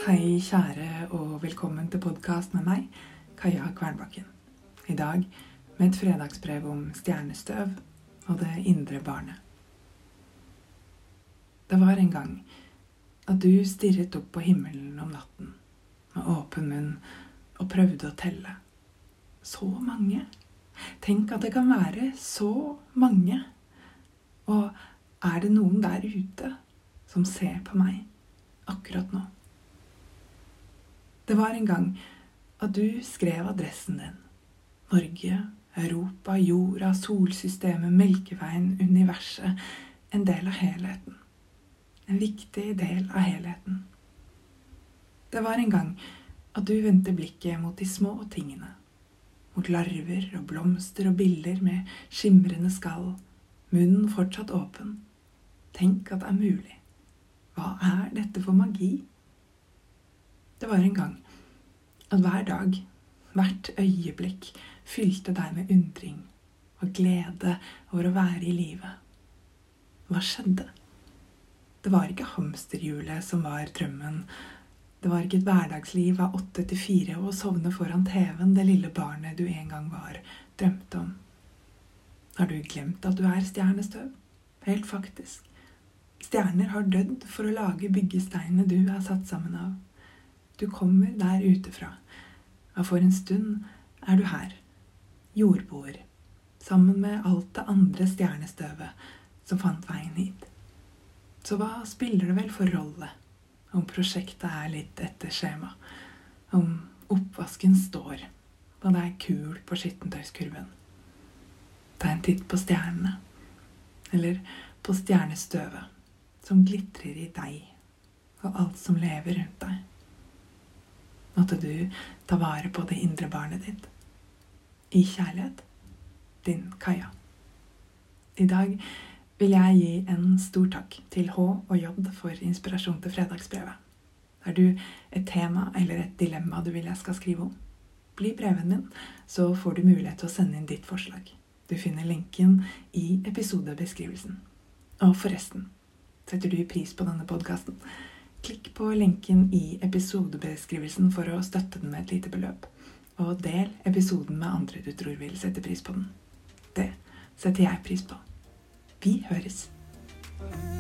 Hei kjære og velkommen til podcast med meg, Kaja Kvernbakken. I dag med et fredagsbrev om stjernestøv og det indre barnet. Det var en gang at du stirret opp på himmelen om natten med åpen munn og prøvde å telle. Så mange. Tenk at det kan være så mange. Og er det noen der ute som ser på meg akkurat nå? Det var en gang at du skrev adressen din. Norge, Europa, jorda, solsystemet, Melkeveien, universet. En del av helheten. En viktig del av helheten. Det var en gang at du vendte blikket mot de små tingene. Mot larver og blomster og biller med skimrende skall. Munnen fortsatt åpen. Tenk at det er mulig. Hva er dette for magi? Det var en gang at hver dag, hvert øyeblikk, fylte deg med undring og glede over å være i livet. Hva skjedde? Det var ikke hamsterhjulet som var drømmen. Det var ikke et hverdagsliv av 8 til 4 og å sovne foran TV-en det lille barnet du en gang var, drømte om. Har du glemt at du er stjernestøv? Helt faktisk. Stjerner har dødd for å lage byggesteinene du er satt sammen av. Du kommer der utefra, og for en stund er du her, jordboer, sammen med alt det andre stjernestøvet som fant veien hit. Så hva spiller det vel for rolle om prosjektet er litt etter skjema, om oppvasken står, og det er kul på skittentøyskurven? Ta en titt på stjernene, eller på stjernestøvet som glitrer i deg og alt som lever rundt deg. Måtte du ta vare på det indre barnet ditt. I kjærlighet, din Kaja. I dag vil jeg gi en stor takk til H og J for inspirasjon til fredagsbrevet. Har du et tema eller et dilemma du vil jeg skal skrive om? Bli breven min, så får du mulighet til å sende inn ditt forslag. Du finner linken i episodebeskrivelsen. Og forresten, setter du pris på denne podcasten? Klikk på linken i episodebeskrivelsen for å støtte den med et lite beløp. Og del episoden med andre du tror vil sette pris på den. Det setter jeg pris på. Vi høres.